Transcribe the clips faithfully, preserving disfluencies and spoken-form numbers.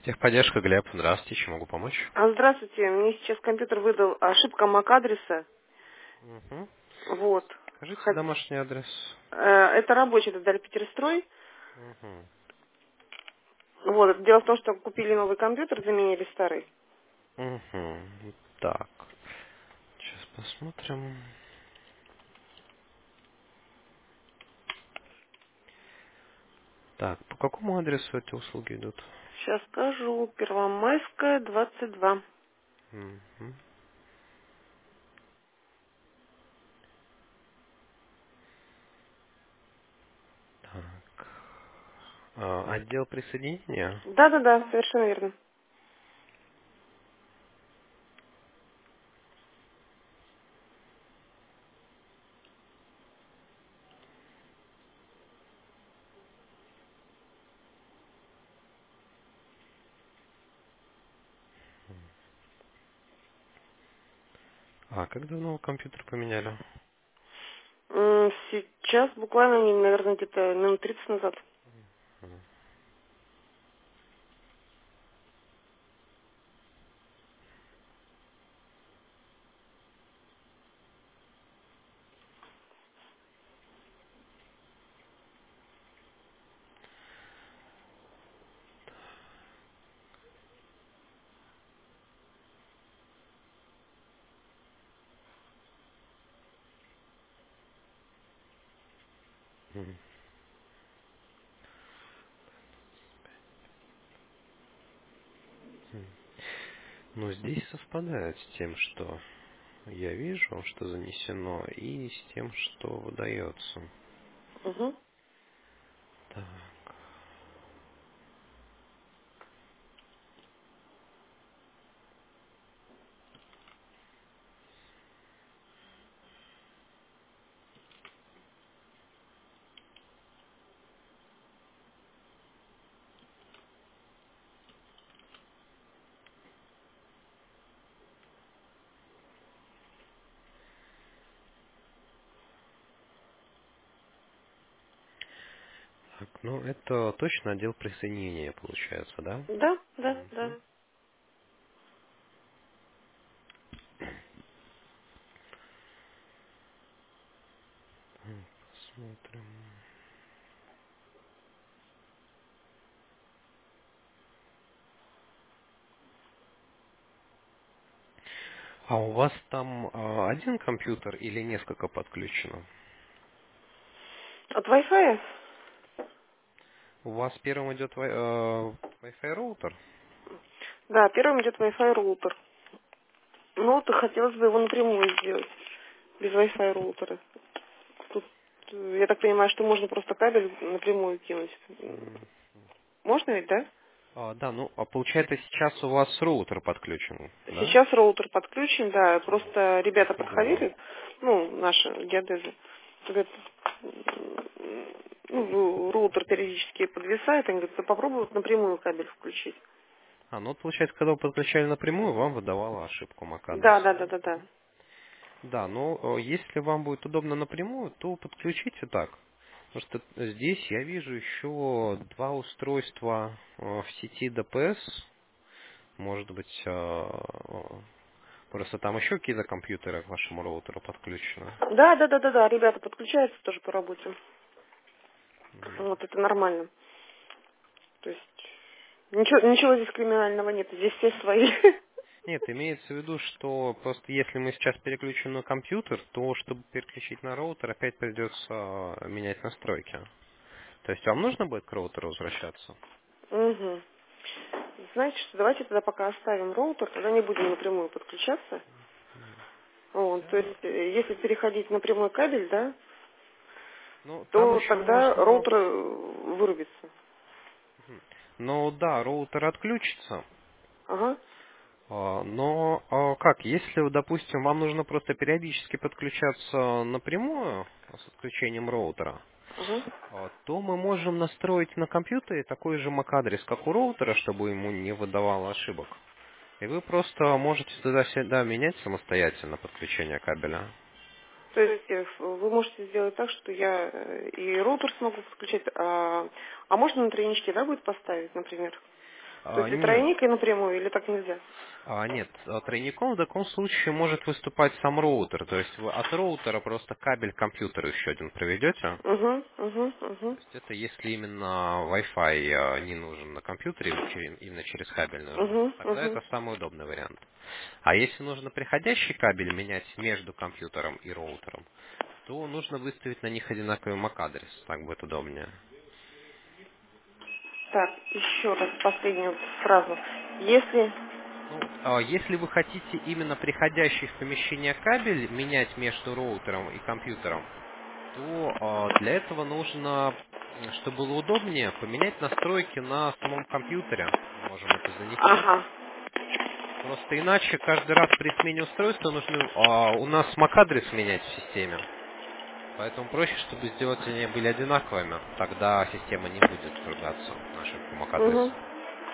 Техподдержка, Глеб. Здравствуйте, чем могу помочь? А, Здравствуйте, мне сейчас компьютер выдал ошибка MAC-адреса. Угу. Вот. Скажите Хот- домашний адрес. э, Это рабочий, это Дальпетерстрой. Угу. Вот. Дело в том, что купили новый компьютер, заменили старый. Угу. Так, сейчас посмотрим. Так, по какому адресу эти услуги идут? Сейчас скажу. Первомайская, двадцать два. Угу. Так. А, отдел присоединения? Да-да-да, совершенно верно. А, как давно вы компьютер поменяли? М, Сейчас буквально, не- наверное, где-то минут тридцать назад. Мгм. Ну, здесь совпадает с тем, что я вижу, что занесено, и с тем, что выдается. Угу. Так. Так, ну это точно отдел присоединения получается, да? Да, да, Мгм. да. М, Посмотрим. А у вас там а, один компьютер или несколько подключено? От Wi-Fi? У вас первым идет вай- э, Wi-Fi роутер? Да, первым идет Wi-Fi роутер. Ну, вот и хотелось бы его напрямую сделать, без Wi-Fi роутера. Тут, э, я так понимаю, что можно просто кабель напрямую кинуть. М. Можно ведь, да? А, да, ну а получается сейчас у вас роутер подключен, да? Сейчас роутер подключен, да. Просто ребята Здорово. подходили, ну, наши геодезы. Говорят, м, ну, роутер периодически подвисает, они говорят, попробуй вот напрямую кабель включить. А, ну вот получается, когда вы подключали напрямую, вам выдавала ошибку MAC Да, адреса, да, да? да, да, да. Да, но э, если вам будет удобно напрямую, то подключите так. Потому что здесь я вижу еще два устройства э, в сети ди пи эс. Может быть, э, э, просто там еще какие-то компьютеры к вашему роутеру подключены. Да, да, да, да, да, ребята подключаются тоже по работе. Вот это нормально. То есть ничего, ничего здесь криминального нет, здесь все свои. Нет, имеется в виду, что просто если мы сейчас переключим на компьютер, то чтобы переключить на роутер, опять придется э, менять настройки. То есть вам нужно будет к роутеру возвращаться? Угу. Знаете что, давайте тогда пока оставим роутер, тогда не будем напрямую подключаться. Вот, то есть, э, если переходить на прямой кабель, да, Ну, там то еще тогда можно... роутер э, вырубится. Ну да, роутер отключится. Ага, А, Но а, как, если, допустим, вам нужно просто периодически подключаться напрямую с отключением роутера, ага. а, то мы можем настроить на компьютере такой же MAC-адрес, как у роутера, чтобы ему не выдавало ошибок. И вы просто можете туда-сюда менять самостоятельно подключение кабеля. То есть э, ф- вы можете сделать так, что я э, и роутер смогу подключать, а, а можно на тройничке, да, будет поставить, например? То А, есть и нет. тройник, и напрямую, или так нельзя? А, нет, а тройником в таком случае может выступать сам роутер. То есть вы от роутера просто кабель к компьютеру еще один проведете. Угу, угу, То угу, есть это если именно Wi-Fi а, не нужен на компьютере, чер- именно через кабель нужно, угу, тогда угу. это самый удобный вариант. А если нужно приходящий кабель менять между компьютером и роутером, то нужно выставить на них одинаковый эм эй си-адрес, так будет удобнее. Так, еще раз последнюю фразу. Если... Ну, а если вы хотите именно приходящий в помещение кабель менять между роутером и компьютером, то а, для этого нужно, м, чтобы было удобнее, поменять настройки на самом компьютере. Мы можем это занести. Ага. Просто иначе каждый раз при смене устройства нужно а, у нас эм эй си-адрес менять в системе. Поэтому проще, чтобы сделать они были одинаковыми. Тогда система не будет ругаться на ошибку эм эй Угу. си-адреса.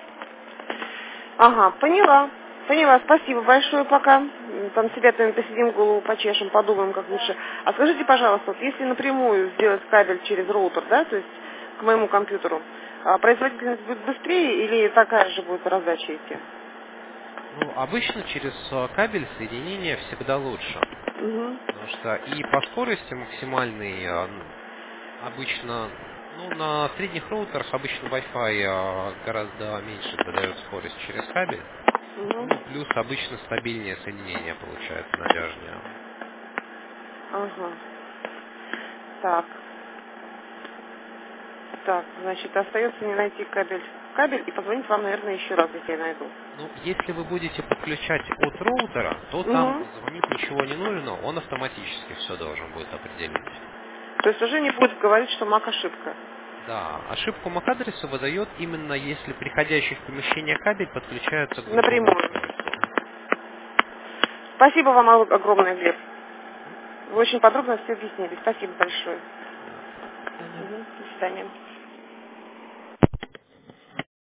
Ага, поняла. Поняла, спасибо большое пока. М, Там себя-то посидим, голову почешем, подумаем, как лучше. А скажите, пожалуйста, вот если напрямую сделать кабель через роутер, да, то есть к моему компьютеру, а производительность будет быстрее или такая же будет раздача идти? Ну, обычно через а, кабель соединение всегда лучше. Угу. Потому что и по скорости максимальной а, н- обычно, ну, на средних роутерах обычно Wi-Fi а, гораздо меньше выдает скорость через кабель. Угу. Ну и плюс обычно стабильнее соединение получается, надежнее. Ага. Так, так, значит, остается не найти кабель. Кабель и позвонить вам, наверное, еще раз, если я найду. Ну, если вы будете подключать от роутера, то там Угу. звонить ничего не нужно, он автоматически все должен будет определить. То есть уже не будет говорить, что мак ошибка. Да, ошибку эм эй си-адреса выдает именно если приходящий в помещение кабель подключается к другому Напрямую. устройству. Спасибо вам огромное, Глеб. Мгм. Вы очень подробно все объяснили. Спасибо большое. Да. До свидания. Мгм. До свидания.